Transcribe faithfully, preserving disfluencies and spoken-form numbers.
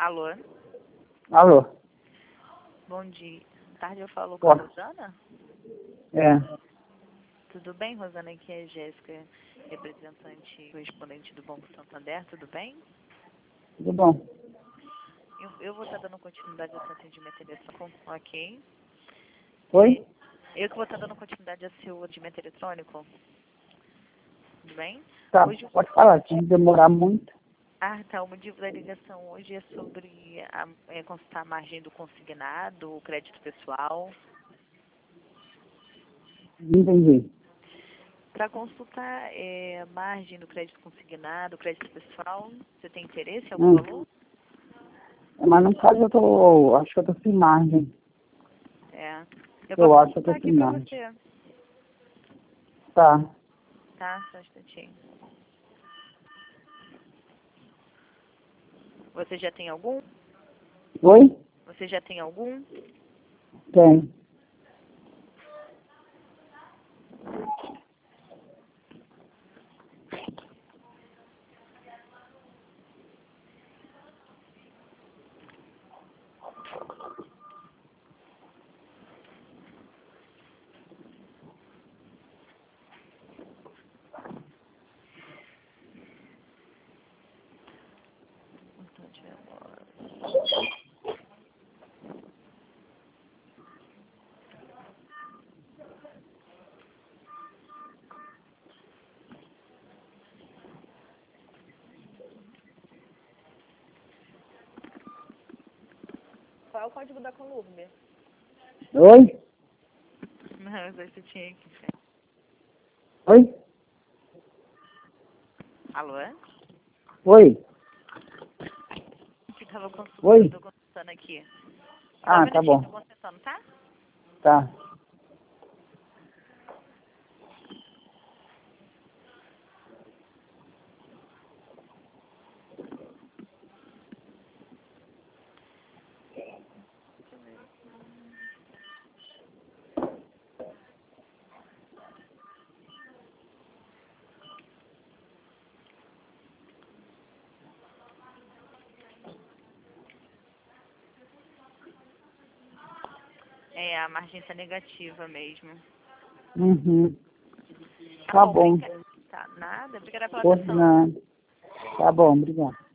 Alô? Alô? Bom dia. Tarde eu falo com a Rosana? É. Tudo bem, Rosana? Aqui é a Jéssica, representante correspondente do Banco Santander. Tudo bem? Tudo bom. Eu, eu vou estar dando continuidade ao seu atendimento eletrônico, ok? Oi? Eu que vou estar dando continuidade ao seu atendimento eletrônico. Tudo bem? Tá, Hoje, pode falar, se não demorar muito. ah, tá. O motivo da ligação hoje é sobre a, é, consultar a margem do consignado, o crédito pessoal. Não entendi. Para consultar é, a margem do crédito consignado, crédito pessoal, você tem interesse em algum Hum. valor? Mas no caso eu tô, acho que eu tô sem margem. É. Eu Eu posso acho que eu consultar tô aqui sem para margem. você, Tá. tá? Só um instantinho. Você já tem algum? Oi? Você já tem algum? Tem. Qual é o código da Colômbia? Oi? Não, você tinha aqui. Oi? Alô? Oi? Que tava consultando, Oi? tô consultando aqui. Só um Ah, tá minutinho, tô bom. consultando, tá? Tá. É, a margem tá negativa mesmo. Uhum. Tá bom. Obrigada. Tá, nada. Obrigada pela Por atenção. nada. Tá bom, obrigado.